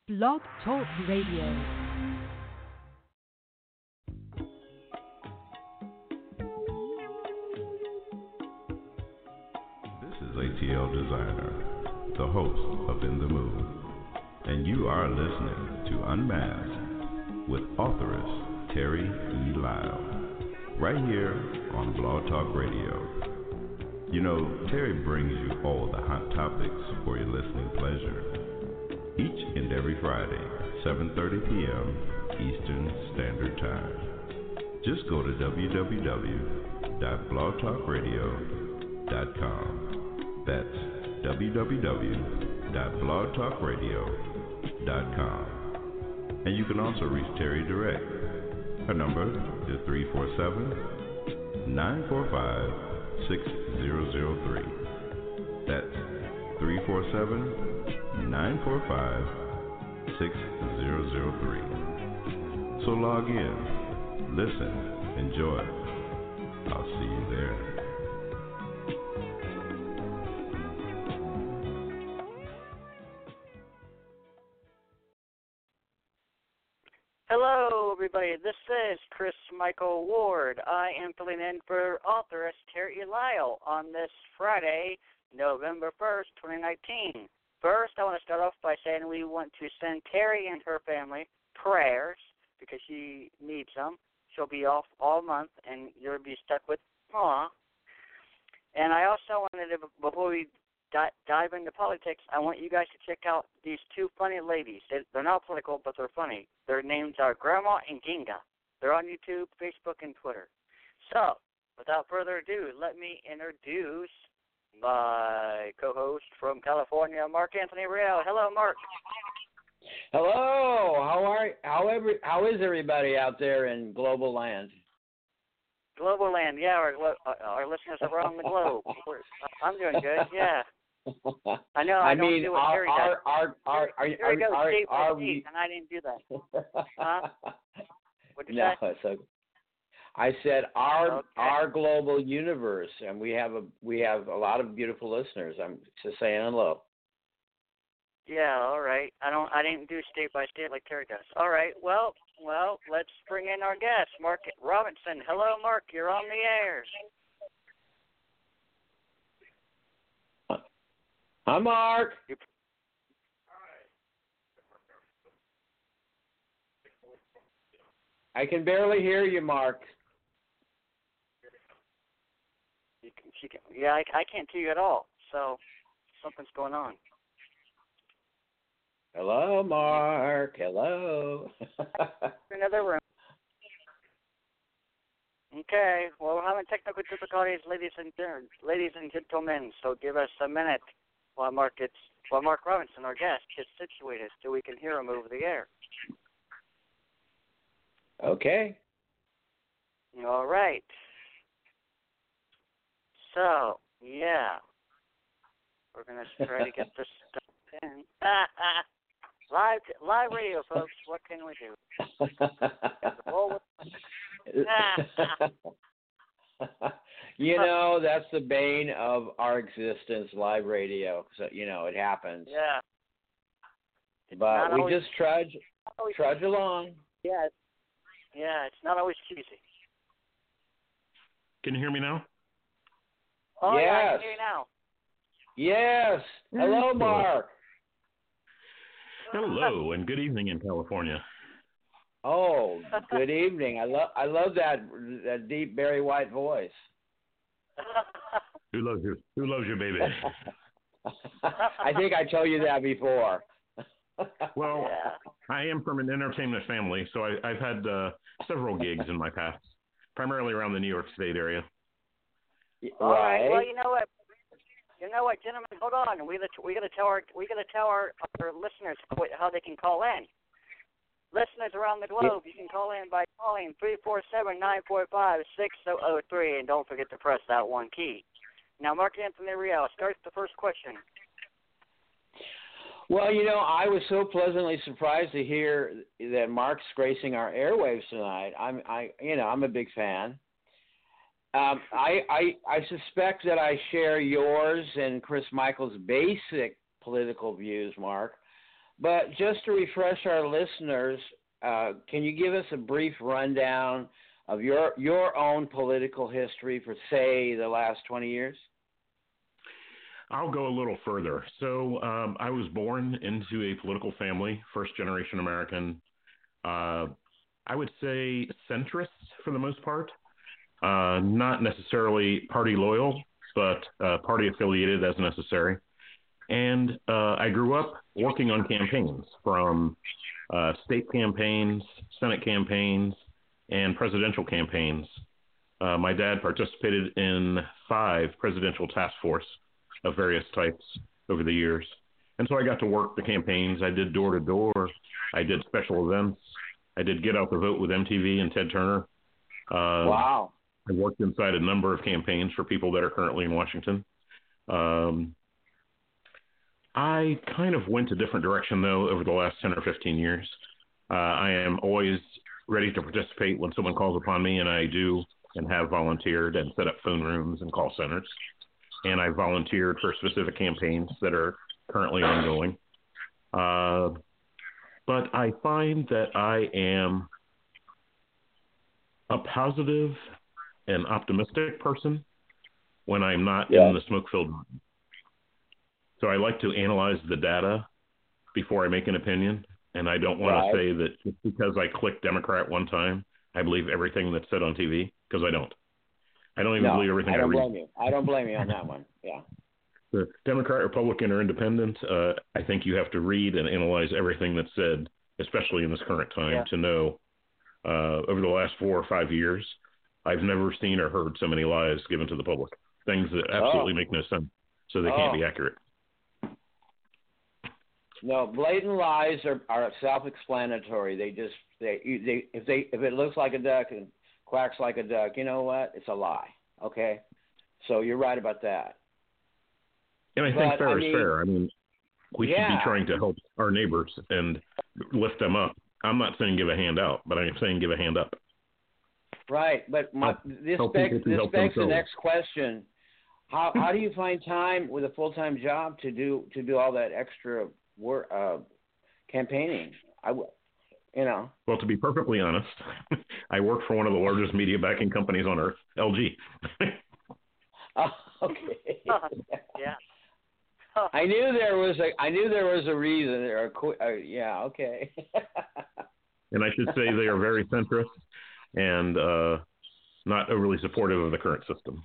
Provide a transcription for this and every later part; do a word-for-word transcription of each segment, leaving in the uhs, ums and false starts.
Blog Talk Radio. This is A T L Designer, the host of In the Mood, and you are listening to Unmasked with authoress Terry E. Lyle, right here on Blog Talk Radio. You know, Terry brings you all the hot topics for your listening pleasure, each and every Friday, seven thirty p.m. Eastern Standard Time. Just go to w w w dot blog talk radio dot com. That's w w w dot blog talk radio dot com. And you can also reach Terry direct. Her number is three four seven, nine four five, six zero zero three. That's three four seven, nine four five, six zero zero three. So log in, listen, enjoy. I'll see you there. Hello, everybody. This is Chris Michael Ward. I am filling in for authoress Terry Lyle on this Friday, November first, twenty nineteen. First, I want to start off by saying we want to send Terry and her family prayers because she needs them. She'll be off all month, and you'll be stuck with Aw. And I also wanted to, before we di- dive into politics, I want you guys to check out these two funny ladies. They- They're not political, but they're funny. Their names are Grandma and Ginga. They're on YouTube, Facebook, and Twitter. So, without further ado, let me introduce my co-host from California, Mark Anthony Real. Hello, Mark. Hello. How are how every how is everybody out there in global land? Global land, yeah, our, our listeners around the globe. We're, I'm doing good, yeah. I know I, I don't mean, do what our, Terry our, does. our, our, our, Here we go, our, state by our, state, and I didn't do that. Huh? What'd you no, say? it's okay. I said our Okay. our global universe, and we have a we have a lot of beautiful listeners. I'm just saying hello. Yeah, all right. I don't. I didn't do state by state like Terry does. All right. Well, well, let's bring in our guest, Mark Robinson. Hello, Mark. You're on the air. Hi, Mark. I can barely hear you, Mark. You can, she can, yeah, I, I can't hear you at all. So something's going on. Hello, Mark. Hello. Another room. Okay. Well, we're having technical difficulties, ladies and ladies and gentlemen. So give us a minute while Mark gets while Mark Robinson, our guest, gets situated, so we can hear him over the air. Okay. All right. So yeah, we're gonna try to get this stuff in. Live, live radio, folks. What can we do? You know, that's the bane of our existence, live radio. So, you know, it happens. Yeah. But we always, just trudge, trudge along. Yeah. Yeah, it's not always cheesy. Can you hear me now? Oh, yes. yeah, I can hear you now. Yes. Hello, Mark. Hello, and good evening in California. Oh, good evening. I love I love that that deep Barry White voice. Who loves you? Who loves you, baby? I think I told you that before. Well, yeah. I am from an entertainment family, so I, I've had uh, several gigs in my past, primarily around the New York State area. All right. Right. Well, you know what? You know what, gentlemen? Hold on. We we got to tell our we got to tell our, our listeners how they can call in. Listeners around the globe, you can call in by calling three four seven, nine four five, six zero zero three, and don't forget to press that one key. Now, Mark Anthony Real, start the first question. Well, you know, I was so pleasantly surprised to hear that Mark's gracing our airwaves tonight. I'm, I, you know, I'm a big fan. Um, I, I, I suspect that I share yours and Chris Michael's basic political views, Mark. But just to refresh our listeners, uh, can you give us a brief rundown of your your own political history for, say, the last twenty years? I'll go a little further. So um, I was born into a political family, first generation American. Uh, I would say centrist for the most part, uh, not necessarily party loyal, but uh, party affiliated as necessary. And uh, I grew up working on campaigns, from uh, state campaigns, Senate campaigns, and presidential campaigns. Uh, my dad participated in five presidential task force of various types over the years. And so I got to work the campaigns. I did door to door. I did special events. I did Get Out the Vote with M T V and Ted Turner. Uh, wow. I worked inside a number of campaigns for people that are currently in Washington. Um, I kind of went a different direction, though, over the last ten or fifteen years. Uh, I am always ready to participate when someone calls upon me, and I do and have volunteered and set up phone rooms and call centers. And I volunteered for specific campaigns that are currently ongoing. Uh, but I find that I am a positive and optimistic person when I'm not yeah. in the smoke-filled room. So I like to analyze the data before I make an opinion. And I don't want right. to say that just because I click Democrat one time, I believe everything that's said on T V, because I don't. I don't even no, believe everything I, don't read. Blame you. I don't blame you on that one. Yeah. The Democrat, Republican, or Independent, uh, I think you have to read and analyze everything that's said, especially in this current time, yeah. to know uh, over the last four or five years, I've never seen or heard so many lies given to the public, things that absolutely oh. make no sense, so they oh. can't be accurate. No, blatant lies are, are self-explanatory. They just they they if they if it looks like a duck and quacks like a duck, you know what? It's a lie. Okay, so you're right about that. And I but, think fair I is mean, fair. I mean, we yeah. should be trying to help our neighbors and lift them up. I'm not saying give a hand out, but I'm saying give a hand up. Right, but my, help, this help begs, this begs the themselves. next question: How how do you find time with a full-time job to do to do all that extra work, uh, campaigning? I, you know. Well, to be perfectly honest, I work for one of the largest media backing companies on earth, L G. oh, okay. yeah. I knew there was a I knew there was a reason. Or a, uh, yeah, okay. And I should say they are very centrist and uh, not overly supportive of the current system.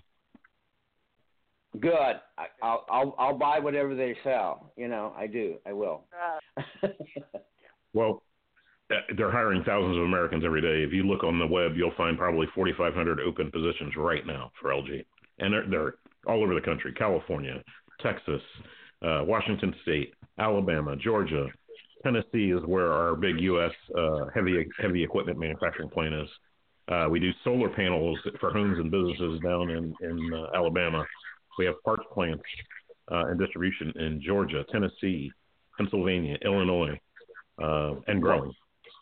Good. I, I'll I'll I'll buy whatever they sell. You know, I do. I will. Uh, well, they're hiring thousands of Americans every day. If you look on the web, you'll find probably forty-five hundred open positions right now for L G, and they're, they're all over the country: California, Texas, uh, Washington State, Alabama, Georgia, Tennessee is where our big U S uh, heavy heavy equipment manufacturing plant is. Uh, we do solar panels for homes and businesses down in in uh, Alabama. We have parts plants uh, and distribution in Georgia, Tennessee, Pennsylvania, Illinois, uh, and growing.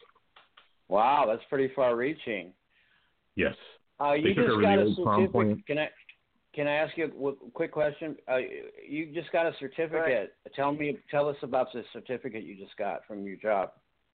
Wow, that's pretty far-reaching. Yes. Uh, you They took just over got the a old Palm certificate. plant. Can I can I ask you a w- quick question? Uh, you just got a certificate. Right. Tell me, tell us about the certificate you just got from your job.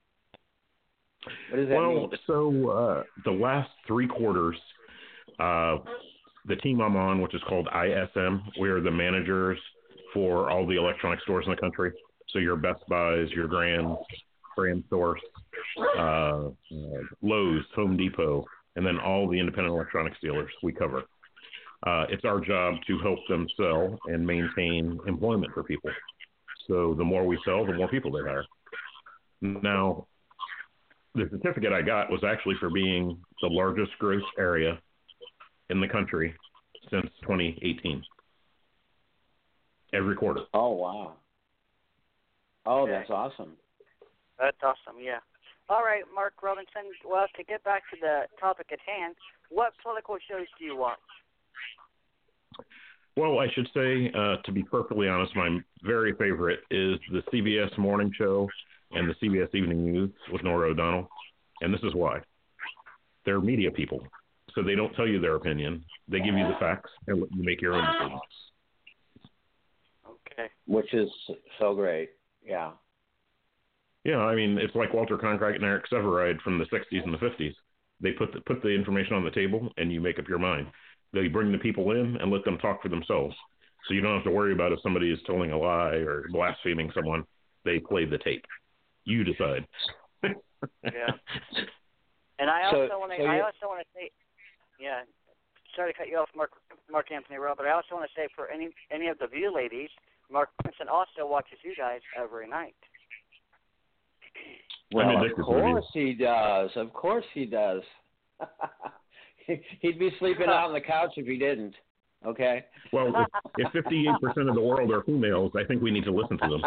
What does that well, mean? so uh, the last three quarters, uh, the team I'm on, which is called I S M, we're the managers for all the electronic stores in the country. So your Best Buys, your Grand, Grand Source, uh, uh, Lowe's, Home Depot, and then all the independent electronics dealers we cover. Uh, it's our job to help them sell and maintain employment for people. So the more we sell, the more people they hire. Now, the certificate I got was actually for being the largest gross area in the country since twenty eighteen. Every quarter. Oh, wow. Oh, Okay. that's awesome. That's awesome, yeah. All right, Mark Robinson, well, to get back to the topic at hand, what political shows do you watch? Well, I should say, uh, to be perfectly honest, my very favorite is the C B S Morning Show and the C B S Evening News with Norah O'Donnell. And this is why. They're media people, so they don't tell you their opinion. They give you the facts and let you make your own decisions. Okay. Which is so great. Yeah. Yeah, I mean, it's like Walter Cronkite and Eric Severide from the sixties and the fifties. They put the, put the information on the table, and you make up your mind. They bring the people in and let them talk for themselves. So you don't have to worry about if somebody is telling a lie or blaspheming someone. They play the tape. You decide. Yeah. And I So- also want to. so I you- also want to say, yeah. Sorry to cut you off, Mark, Mark Anthony Rowe, but I also want to say for any any of the View ladies, Mark Robinson also watches you guys every night. Well, I'm of addicted to course he does. Of course he does. He'd be sleeping out on the couch if he didn't. Okay. Well, if, if fifty-eight percent of the world are females, I think we need to listen to them.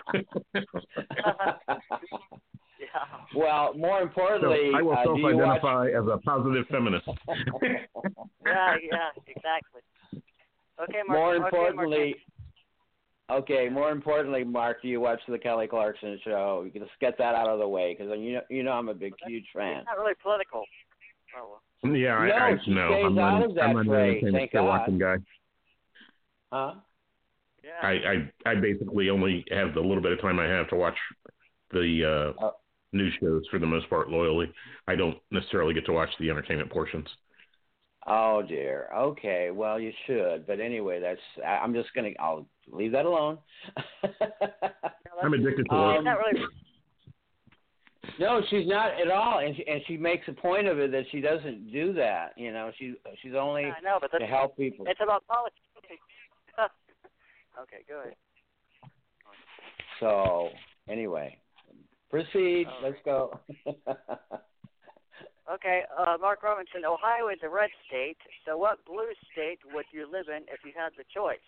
Yeah. Well, more So importantly, I will uh, do you watch? self-identify as a positive feminist. Yeah, yeah, exactly. Okay, Mark. More okay, Mark importantly, okay. More importantly, Mark, do you watch the Kelly Clarkson show? You can just get that out of the way because you know you know I'm a big, huge fan. It's not really political. Oh, well. Yeah, I, No, I she no, stays I'm out not, of that I'm not an fray, entertainment thank show God. watching guy. Huh? Yeah. I, I I basically only have the little bit of time I have to watch the uh, Oh. news shows for the most part loyally. I don't necessarily get to watch the entertainment portions. Oh dear. Okay. Well, you should. But anyway, that's. I- I'm just gonna. I'll leave that alone. I'm addicted to Um, work. It's not really. No, she's not at all, and she, and she makes a point of it that she doesn't do that. You know, she she's only I know, but that's, to help people. it's about politics. Okay, go ahead. So anyway, proceed. All Let's go. Okay, uh, Mark Robinson, Ohio is a red state, so what blue state would you live in if you had the choice?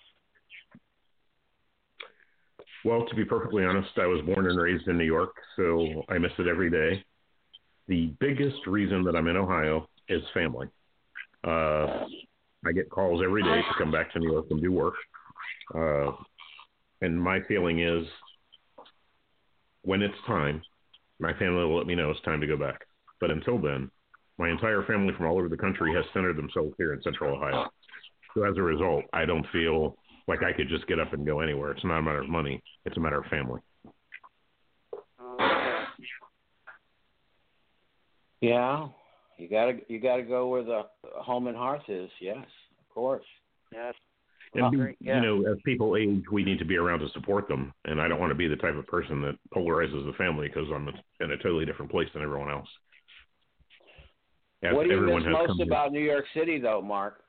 Well, to be perfectly honest, I was born and raised in New York, so I miss it every day. The biggest reason that I'm in Ohio is family. Uh, I get calls every day to come back to New York and do work. Uh, and my feeling is when it's time, my family will let me know it's time to go back. But until then, my entire family from all over the country has centered themselves here in Central Ohio. So as a result, I don't feel like I could just get up and go anywhere. It's not a matter of money. It's a matter of family. Okay. Yeah, you gotta you gotta go where the home and hearth is. Yes, of course. Yes. And, be, Great, yeah. you know, as people age, we need to be around to support them. And I don't want to be the type of person that polarizes the family because I'm in a totally different place than everyone else. As What do you everyone miss has most come to- about New York City, though, Mark?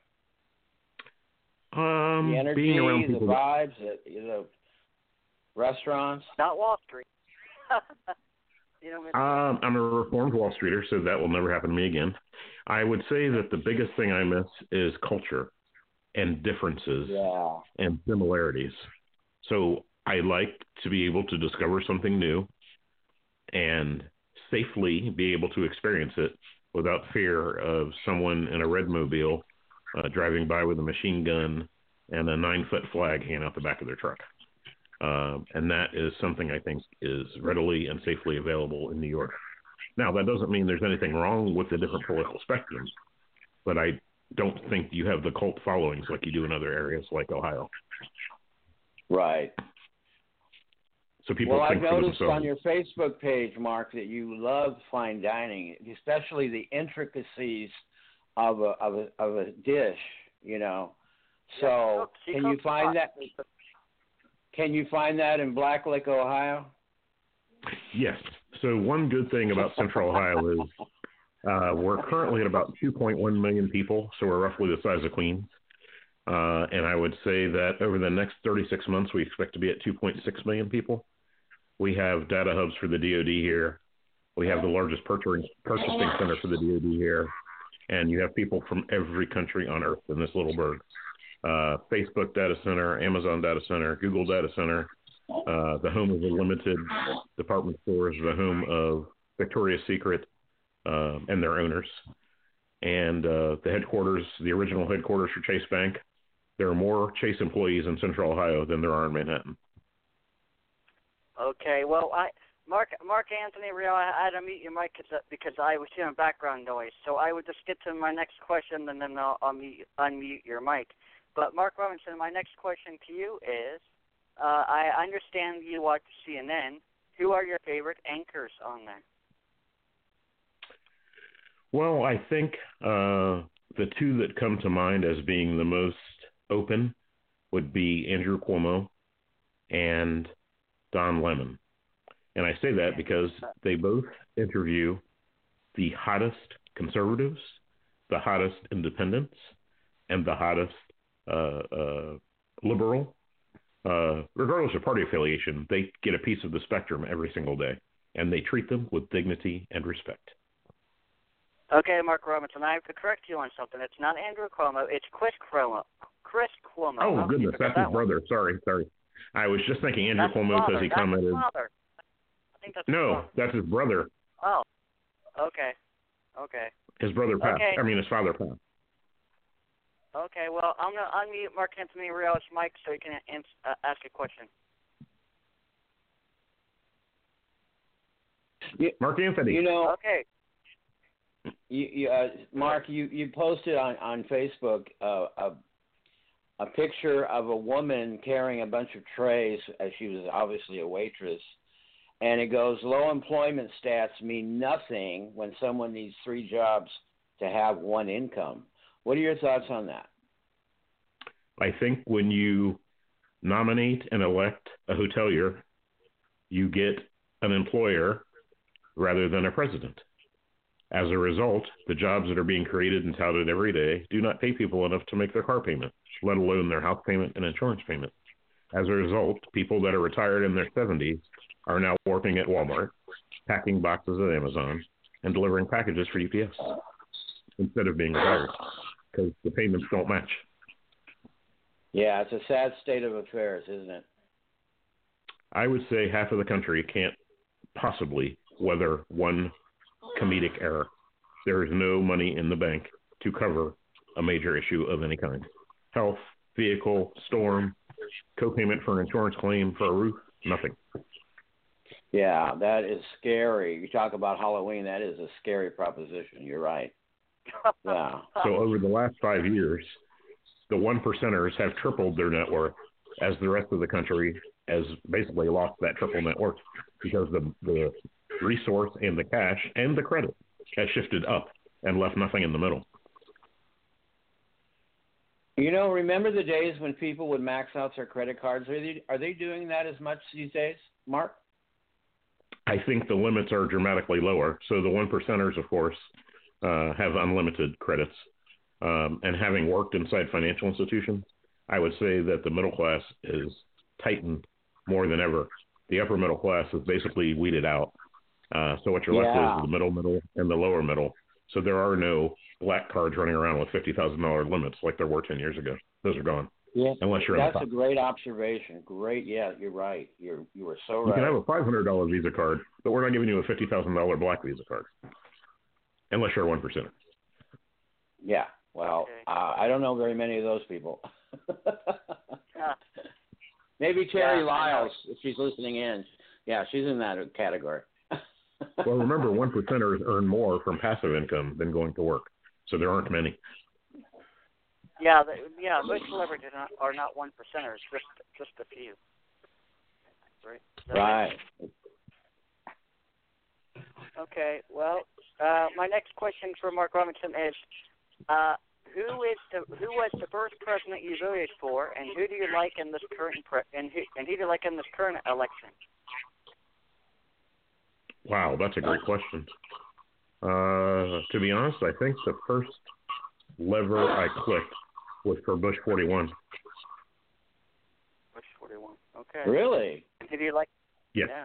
Um, The energy, being around the people. that- vibes, the, the restaurants. Not Wall Street. You know, Um, I'm a reformed Wall Streeter, so that will never happen to me again. I would say that the biggest thing I miss is culture and differences Yeah. and similarities. So I like to be able to discover something new and safely be able to experience it without fear of someone in a red mobile uh, driving by with a machine gun and a nine-foot flag hanging out the back of their truck. Um, and that is something I think is readily and safely available in New York. Now, that doesn't mean there's anything wrong with the different political spectrums, but I don't think you have the cult followings like you do in other areas like Ohio. Right. So people Well, I think for noticed themselves. on your Facebook page, Mark, that you love fine dining, especially the intricacies of a of a of a dish. You know, so She can you cooks a find lot. that? Can you find that in Blacklick, Ohio? Yes. So one good thing about Central Ohio is uh, we're currently at about two point one million people, so we're roughly the size of Queens. Uh, and I would say that over the next thirty-six months, we expect to be at two point six million people. We have data hubs for the D O D here. We have the largest purchasing, purchasing center for the D O D here. And you have people from every country on earth in this little burg. Uh, Facebook data center, Amazon data center, Google data center, uh, the home of the limited department stores, the home of Victoria's Secret uh, and their owners, and uh, the headquarters, the original headquarters for Chase Bank. There are more Chase employees in Central Ohio than there are in Manhattan. Okay, well, I Mark Mark Anthony Real, I had to mute your mic cause, because I was hearing background noise. So I would just get to my next question, and then I'll, I'll mute, unmute your mic. But Mark Robinson, my next question to you is, uh, I understand you watch C N N, who are your favorite anchors on there? Well, I think uh, the two that come to mind as being the most open would be Andrew Cuomo and Don Lemon. And I say that because they both interview the hottest conservatives, the hottest independents, and the hottest uh, uh, liberal. Uh, regardless of party affiliation, they get a piece of the spectrum every single day, and they treat them with dignity and respect. Okay, Mark Robinson, I have to correct you on something. It's not Andrew Cuomo. It's Chris Cuomo. Chris Cuomo. Oh, goodness, that's his that brother. One. Sorry, sorry. I was just thinking Andrew that's Cuomo because he that's commented. His father. I think that's no, his that's his brother. Oh, okay. Okay. His brother passed. Okay. I mean, his father passed. Okay, well, I'm going to unmute Mark Anthony Rios' mic so he can ans- uh, ask a question. Mark Anthony. You know, okay. You, you, uh, Mark, you, you posted on, on Facebook uh, a, a picture of a woman carrying a bunch of trays, as she was obviously a waitress, and it goes, low employment stats mean nothing when someone needs three jobs to have one income. What are your thoughts on that? I think when you nominate and elect a hotelier, you get an employer rather than a president. As a result, the jobs that are being created and touted every day do not pay people enough to make their car payment, let alone their house payment and insurance payment. As a result, people that are retired in their seventies are now working at Walmart, packing boxes at Amazon, and delivering packages for U P S instead of being retired because the payments don't match. Yeah, it's a sad state of affairs, isn't it? I would say half of the country can't possibly weather one comedic error. There is no money in the bank to cover a major issue of any kind. Health, vehicle, storm, co-payment for an insurance claim for a roof, nothing. Yeah, that is scary. You talk about Halloween, that is a scary proposition. You're right. Yeah. So over the last five years, the one percenters have tripled their net worth as the rest of the country has basically lost that triple net worth because the, the resource and the cash and the credit has shifted up and left nothing in the middle. You know, remember the days when people would max out their credit cards? Are they, are they doing that as much these days, Mark? I think the limits are dramatically lower. So the one percenters, of course, uh, have unlimited credits. Um, and having worked inside financial institutions, I would say that the middle class is tightened more than ever. The upper middle class is basically weeded out. Uh, so what you're left yeah. is the middle middle and the lower middle. So there are no black cards running around with fifty thousand dollars limits like there were ten years ago. Those are gone. Yeah, unless you're that's on the a great observation. Great, yeah, you're right. You're you were so right. You can have a five hundred dollars Visa card, but we're not giving you a fifty thousand dollars black Visa card, unless you're a one percenter. Yeah, well, Okay. uh, I don't know very many of those people. Maybe Terry Yeah, Lyles, if she's listening in. Yeah, she's in that category. Well, remember, one percenters earn more from passive income than going to work, so there aren't many. Yeah, the, yeah, most celebrities are not, are not one percenters, just just a few. Right. So, Right. Okay. Well, uh, my next question for Mark Robinson is, uh, who is the who was the first president you voted for, and who do you like in this current pre- and who and who do you like in this current election? Wow, that's a great question. Uh, to be honest, I think the first lever I clicked was for Bush forty-one. Bush forty-one. Okay. Really? And who do you like? Yes. Yeah.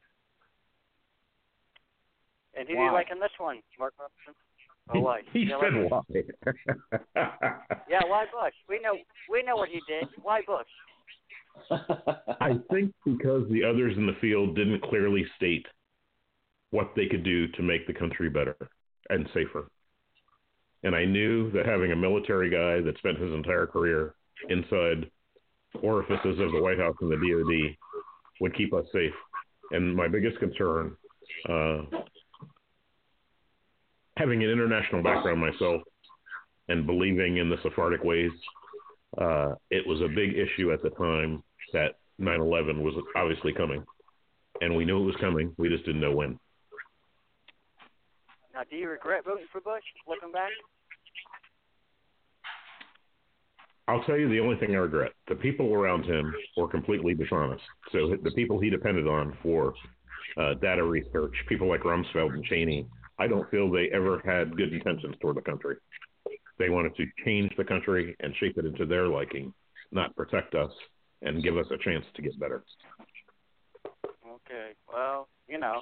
And who Why? do you like in this one, Mark Robinson? Oh, why? He You said like- why. Yeah, why Bush? We know we know what he did. Why Bush? I think because the others in the field didn't clearly state what they could do to make the country better and safer. And I knew that having a military guy that spent his entire career inside orifices of the White House and the D O D would keep us safe. And my biggest concern, uh, having an international background myself and believing in the Sephardic ways, uh, it was a big issue at the time that nine eleven was obviously coming. and we knew it was coming. We just didn't know when. Now, do you regret voting for Bush, looking back? I'll tell you the only thing I regret. The people around him were completely dishonest. So the people he depended on for uh, data research, people like Rumsfeld and Cheney, I don't feel they ever had good intentions toward the country. They wanted to change the country and shape it into their liking, not protect us and give us a chance to get better. Okay, well, you know,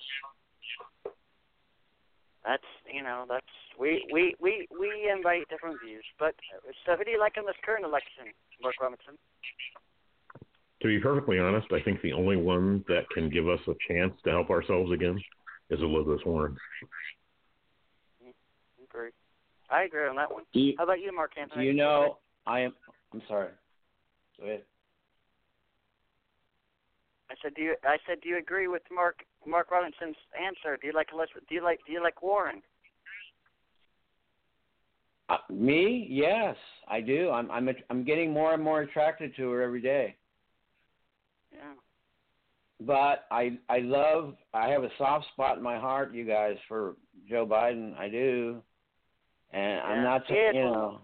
that's, you know, that's, we, we, we, we invite different views. But, so who do you like in this current election, Mark Robinson? To be perfectly honest, I think the only one that can give us a chance to help ourselves again is Elizabeth Warren. Agree. I agree on that one. You, How about you, Mark Anthony? You know, I am, I'm sorry. Go ahead. I said, do you? I said, do you agree with Mark Mark Robinson's answer? Do you like Elizabeth? Do you like? Do you like Warren? Uh, me? Yes, I do. I'm I'm I'm getting more and more attracted to her every day. Yeah. But I I love. I have a soft spot in my heart, you guys, for Joe Biden. I do, and yeah. I'm not. Yeah. You know.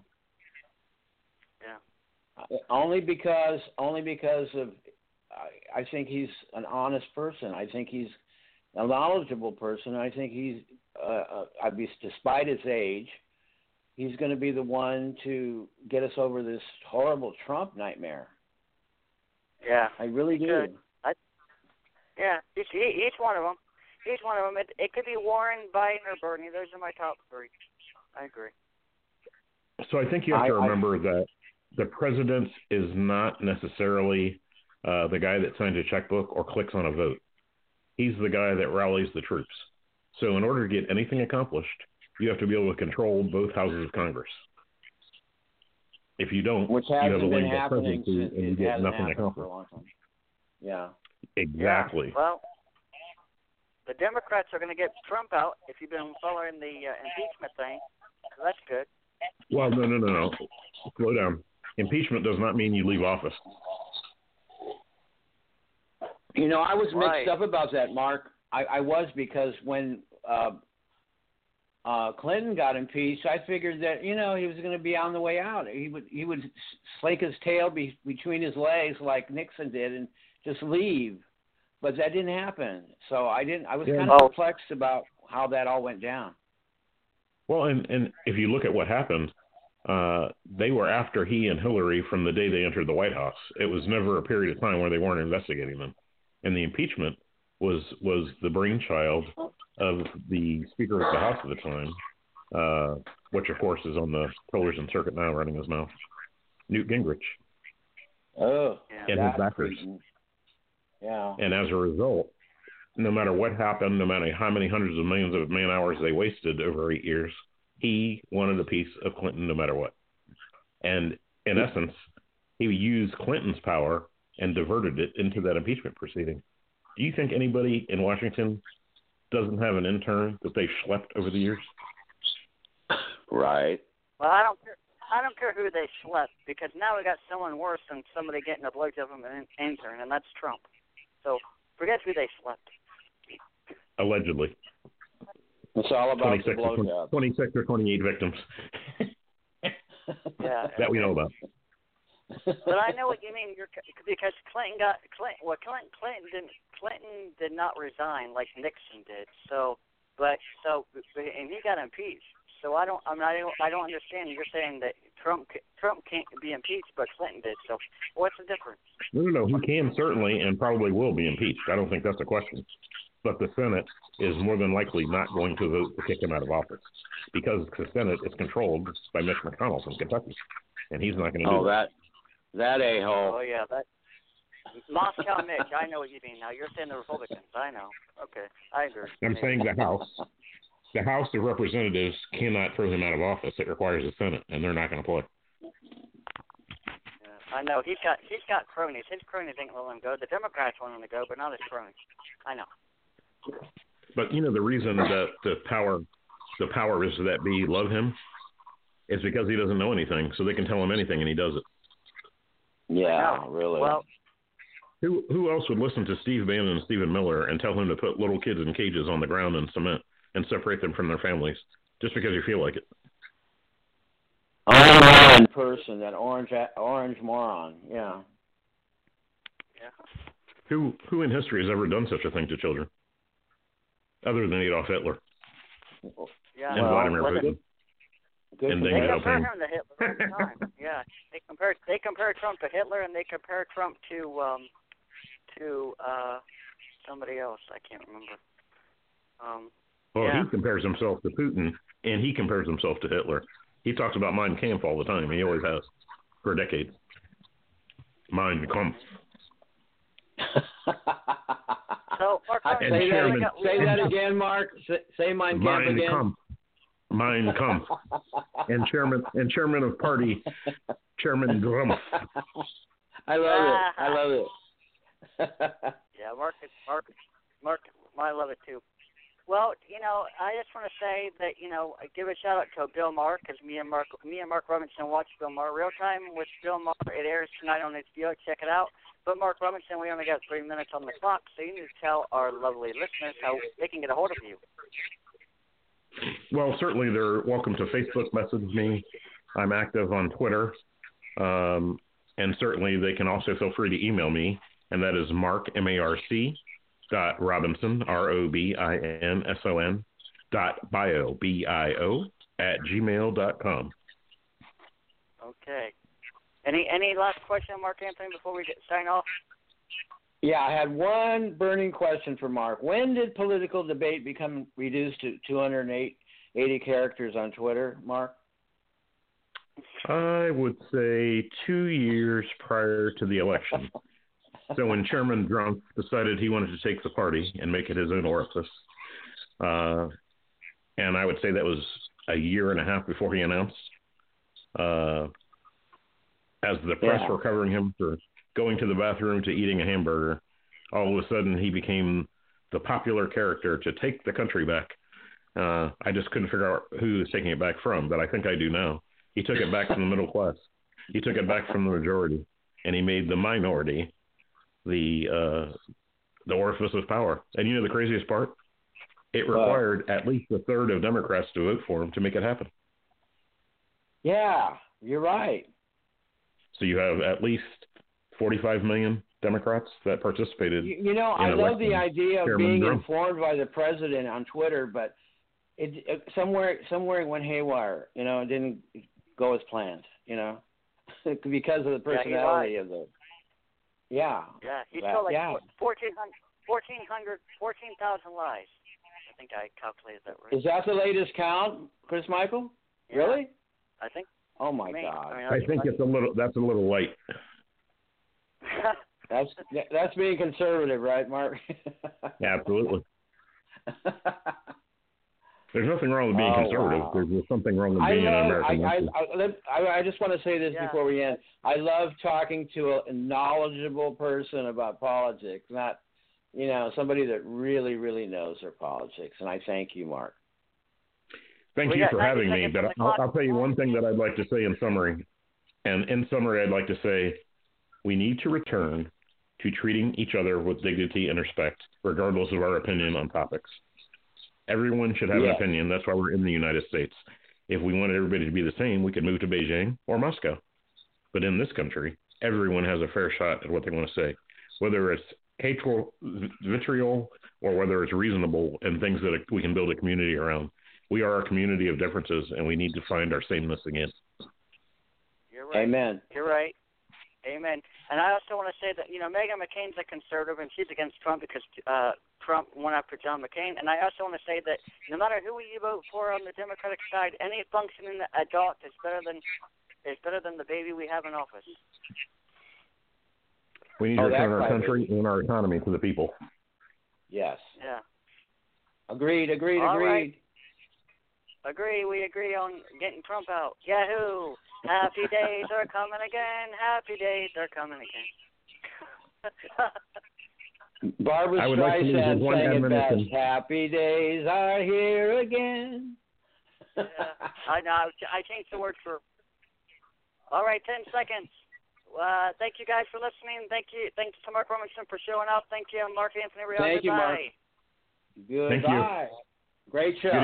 Yeah. Only because only because of. I, I think he's an honest person. I think he's a knowledgeable person. I think he's, uh, uh, I'd be, despite his age, he's going to be the one to get us over this horrible Trump nightmare. Yeah, I really do. Good. I, yeah, each, each one of them. Each one of them. It, it could be Warren, Biden, or Bernie. Those are my top three. I agree. So I think you have I, to remember I, that the president is not necessarily uh, the guy that signs a checkbook or clicks on a vote. He's the guy that rallies the troops. So in order to get anything accomplished, you have to be able to control both houses of Congress. If you don't, Which you have a hasn't been lame duck happening presidency since and you it get hasn't nothing happened accomplished. for a long time. Yeah. Exactly. Yeah, well, the Democrats are going to get Trump out if you've been following the uh, impeachment thing. So that's good. Well, no, no, no, no. Slow down. Impeachment does not mean you leave office. You know, I was mixed right. up about that, Mark. I, I was because when uh, uh, Clinton got impeached, I figured that you know he was going to be on the way out. He would he would slink his tail be, between his legs like Nixon did and just leave. But that didn't happen. So I didn't. I was Yeah. kind of Oh. perplexed about how that all went down. Well, and, and if you look at what happened, uh, they were after he and Hillary from the day they entered the White House. It was never a period of time where they weren't investigating them. And the impeachment was was the brainchild of the Speaker of the House at the time, uh, which, of course, is on the television circuit now running his mouth, Newt Gingrich. Oh, Yeah. And his backers. Cretin. Yeah. And as a result, no matter what happened, no matter how many hundreds of millions of man hours they wasted over eight years, he wanted a piece of Clinton no matter what. And in essence, he used Clinton's power and diverted it into that impeachment proceeding. Do you think anybody in Washington doesn't have an intern that they schlepped over the years? Right. Well, I don't care. I don't care who they schlepped because now we got someone worse than somebody getting a blowjob from an intern, and that's Trump. So forget who they slept. Allegedly. It's all about the twenty-six or, blowjob. twenty-six or twenty-eight victims. Yeah. That we know about. But I know what you mean. You're, because Clinton got Clinton. Well, Clinton Clinton didn't Clinton did not resign like Nixon did. So, but so and he got impeached. So I don't. I mean, I don't. I don't understand. You're saying that Trump Trump can't be impeached, but Clinton did. So what's the difference? No, no, no. He can certainly and probably will be impeached. I don't think that's a question. But the Senate is more than likely not going to vote to kick him out of office because the Senate is controlled by Mitch McConnell from Kentucky, and he's not going to do Oh, that that a hole. Oh yeah, that Moscow Mitch. I know what you mean. Now you're saying the Republicans. I know. Okay, I agree. I'm saying the House. The House of Representatives cannot throw him out of office. It requires the Senate, and they're not going to play. Yeah, I know. He's got he's got cronies. His cronies ain't letting him go. The Democrats want him to go, but not his cronies. I know. But you know the reason that the power, the powers that be love him, is because he doesn't know anything, so they can tell him anything and he does it. Yeah, No. really. Well, Who who else would listen to Steve Bannon and Stephen Miller and tell him to put little kids in cages on the ground in cement and separate them from their families just because you feel like it? Online person, that orange orange moron. Yeah. Yeah. Who who in history has ever done such a thing to children, other than Adolf Hitler Yeah. and well, Vladimir wasn't- Putin? Good And for then They you them. know, compare Pam. him to Hitler all the time. Yeah, they compare they compare Trump to Hitler, and they compare Trump to um to uh somebody else. I can't remember. Um, Well, yeah. he compares himself to Putin, and he compares himself to Hitler. He talks about Mein Kampf all the time. He always has for decades. Mein Kampf. So, Mark, I- Robinson, And say, Chairman- that, say that again, Mark. Say, say Mein Kampf Mein again. Kampf. Mein Kampf. And chairman and chairman of party, Chairman Grumpf. I love it. I love it. Yeah, Mark, Mark, Mark, I love it too. Well, you know, I just want to say that, you know, I give a shout out to Bill Maher, because me and Mark, me and Mark Robinson watch Bill Maher real time with Bill Maher. It airs tonight on H B O. Check it out. But Mark Robinson, we only got three minutes on the clock, so you need to tell our lovely listeners how they can get a hold of you. Well, certainly they're welcome to Facebook message me. I'm active on Twitter. Um, and certainly they can also feel free to email me, and that is Mark, M A R C, dot Robinson, R O B I N S O N, dot bio, B I O, at gmail dot com. Okay. Any any last question, Mark Anthony, before we get sign off? Yeah, I had one burning question for Mark. When did political debate become reduced to two hundred eighty characters on Twitter, Mark? I would say two years prior to the election. So when Chairman Trump decided he wanted to take the party and make it his own orifice, uh, and I would say that was a year and a half before he announced, uh, as the press Yeah. were covering him for going to the bathroom to eating a hamburger, all of a sudden he became the popular character to take the country back. Uh, I just couldn't figure out who he was taking it back from, but I think I do now. He took it back from the middle class. He took it back from the majority, and he made the minority the uh, the orifice of power. And you know the craziest part? It required at least a third of Democrats to vote for him to make it happen. Yeah, you're right. So you have at least forty-five million Democrats that participated. You, you know, in I love electing the idea of Chairman being Trump. informed by the president on Twitter, but it, it somewhere somewhere it went haywire. You know, it didn't go as planned. You know, because of the personality of the. Yeah. Yeah, he That- told like yeah. fourteen hundred, fourteen hundred, fourteen thousand lies. I think I calculated that right. Is that the latest count, Chris Michael? Yeah. Really? I think. Oh my me. God. I, mean, I think it's a little. That's a little light. That's that's being conservative, right, Mark? Absolutely. There's nothing wrong with being Oh, conservative. wow. There's just something wrong with I being an love. American. I, I, Nazi. I, let- I, I just want to say this Yeah. before we end. I love talking to a knowledgeable person about politics, not, you know, somebody that really, really knows their politics. And I thank you, Mark. Thank We you got for ninety having me. seconds But on the I'll, clock. I'll tell you one thing that I'd like to say in summary. And in summary, I'd like to say we need to return to treating each other with dignity and respect, regardless of our opinion on topics. Everyone should have Yes. an opinion. That's why we're in the United States. If we wanted everybody to be the same, we could move to Beijing or Moscow. But in this country, everyone has a fair shot at what they want to say, whether it's hateful, vitriol, or whether it's reasonable and things that we can build a community around. We are a community of differences, and we need to find our sameness again. You're right. Amen. You're right. Amen. And I also want to say that, you know, Meghan McCain's a conservative, and she's against Trump because uh, Trump went after John McCain. And I also want to say that no matter who you vote for on the Democratic side, any functioning adult is better than is better than the baby we have in office. We need Oh, to return that's our right, country and our economy to the people. Yes. Yeah. Agreed, agreed, All agreed. right. Agree. We agree on getting Trump out. Yahoo! Happy days are coming again. Happy days are coming again. Barbara I would like to leave with Streisand one sang it best. admonition. Happy days are here again. Yeah, I know. I changed the word for. All right, ten seconds. Uh, thank you guys for listening. Thank you. Thanks to Mark Robinson for showing up. Thank you, Mark Anthony Real. Thank you, Mark. Goodbye. Goodbye. Great show.